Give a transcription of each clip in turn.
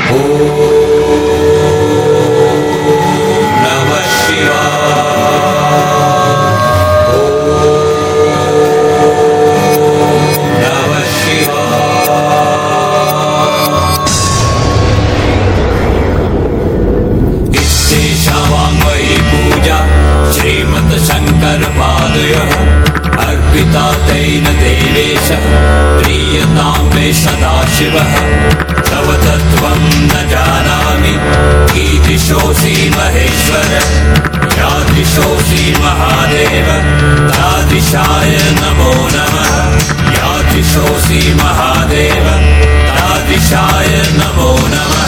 अर्पिता तेन देवेश प्रीयतां मे सदाशिवः तव तत्त्वं न जानामि कीदृशोऽसि महेश्वर यादृशोऽसि महादेव तादृशाय नमो नमः यादृशोऽसि महादेव तादृशाय नमो नमः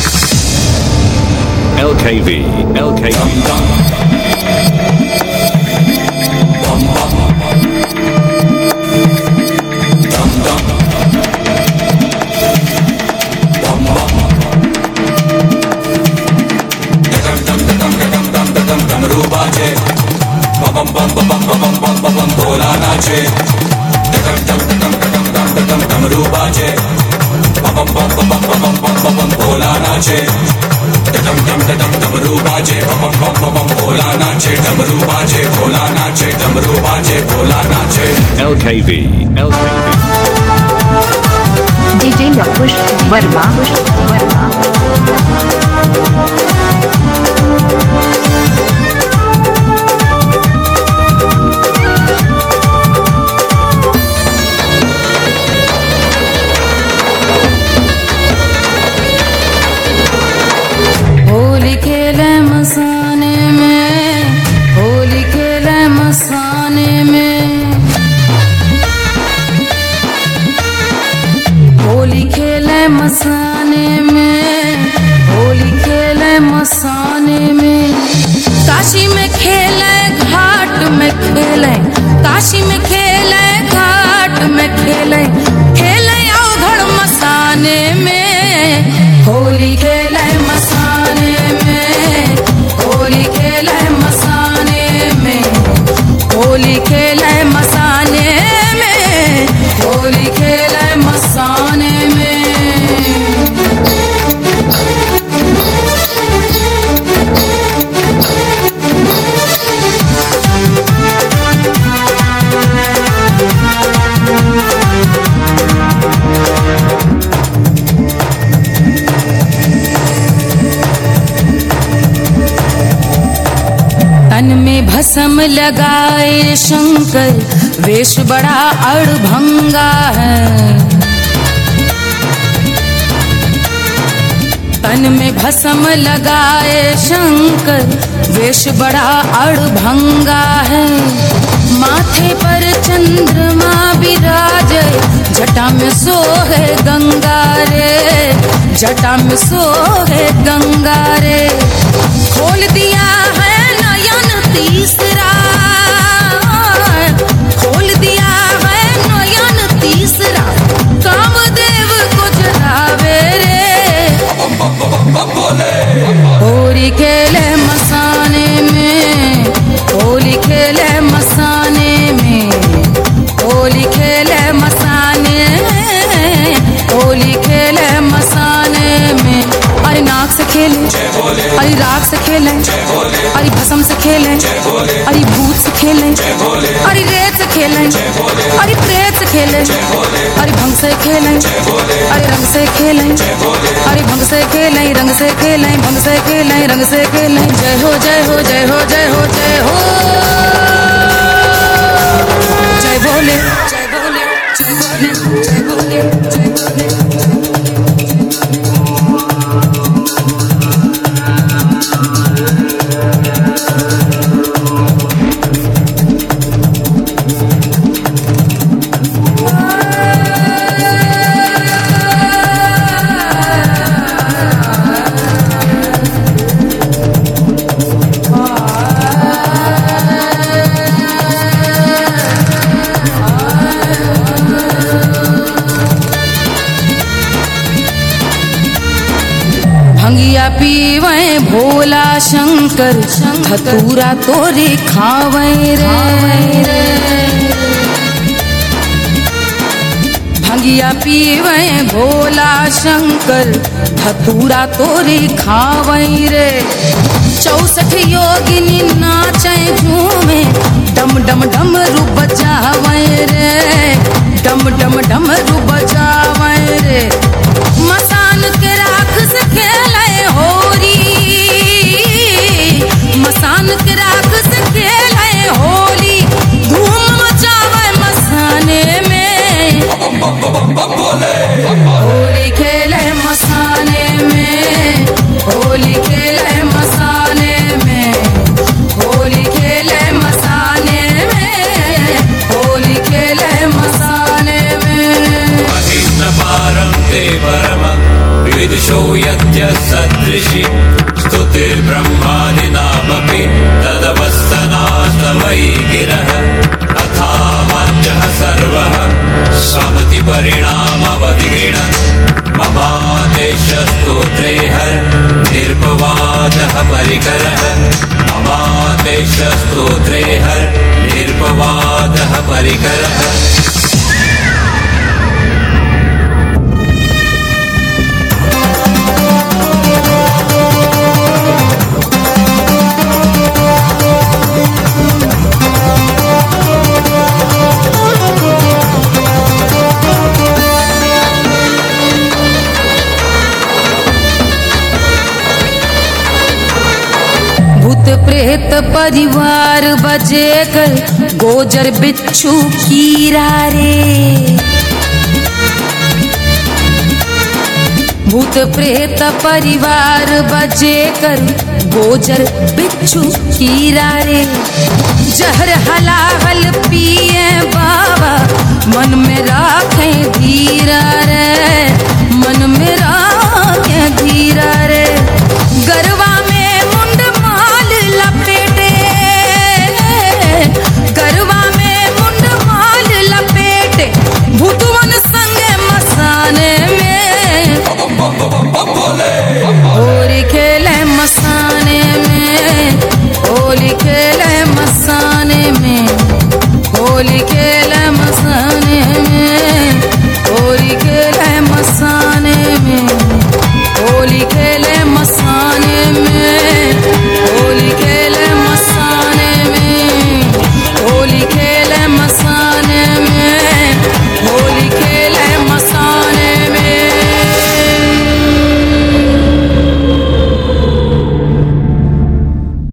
LKV भोला नाचे डमरू बाजे भोला नाचे डमरू बाजे भोला नाचे डमरू बाजे भोला नाचे डमरू बाजे भोला नाचे LKV DJ Lakush Verma Holi खेले मसाने में होली खेले मसाने में होली खेले मसाने में होली खेले मसाने में काशी में खेले घाट में खेले काशी में खेले घाट में खेले खेले अवघड़ मसाने में होली खेले मसाने में होली खेले मसाने में होली खेले मसाने में होली खेले मसाने में तन में भस्म लगाए शंकर वेश बड़ा अड़भंगा है तन में भस्म लगाए शंकर वेश बड़ा अड़भंगा है माथे पर चंद्रमा विराजे जटा में सोहे गंगा रे जटा में सोहे गंगा रे खोल दिया है नयन तीसरा खोल दिया है नयन तीसरा कामदेव को जगावे रे होली खेले मसाने में होली खेले मसाने में होली खेले मसाने होली खेले मसाने में अरे नाक से खेले अरे राख से खेले अरे भस्म से खेले अरे भूत से खेले अरे रेत से खेले अरे प्रेत से खेले अरे भंग से खेले अरे रंग से खेले अरे भंग से खेले रंग से खेले भंग से खेले रंग से खेले जय हो जय हो जय हो जय हो जय हो जय बोले जय बोले जय बोले जय बोले जय बोले भंगिया पीवे भोला शंकर धतूरा तोरे खावे रे भंगिया पीवे भोला शंकर धतूरा तोरी खावे रे 64 योगिनी नाचे झूमे डम डम डमरू बजावे रे डम डम डमरू बजावे रे मसान के राख से खेले होरी मसान के राख से खेले होली धूम मचावे मसाने में होली खेले मसाने में होली खेले मसाने में होली खेले मसाने में होली खेले मसाने में पारं ते परम विदुषो यद्य सदृशि स्तुतिर्ब्रह्मादिनामपि तदवस्थनास्तवै गिरः तथा मध्यः सर्वः समतिपरिणामवधिगृणन् ममादेशस्तोत्रे हर निर्पवादः परिकरः ममादेशस्तोत्रे हर निर्पवादः परिकरः भूत प्रेत परिवार बजे कर गोजर बिच्छू कीरा रे भूत प्रेत परिवार बजे कर गोजर बिच्छू कीरा रे जहर हलाहल पिए बाबा मन में राखें धीर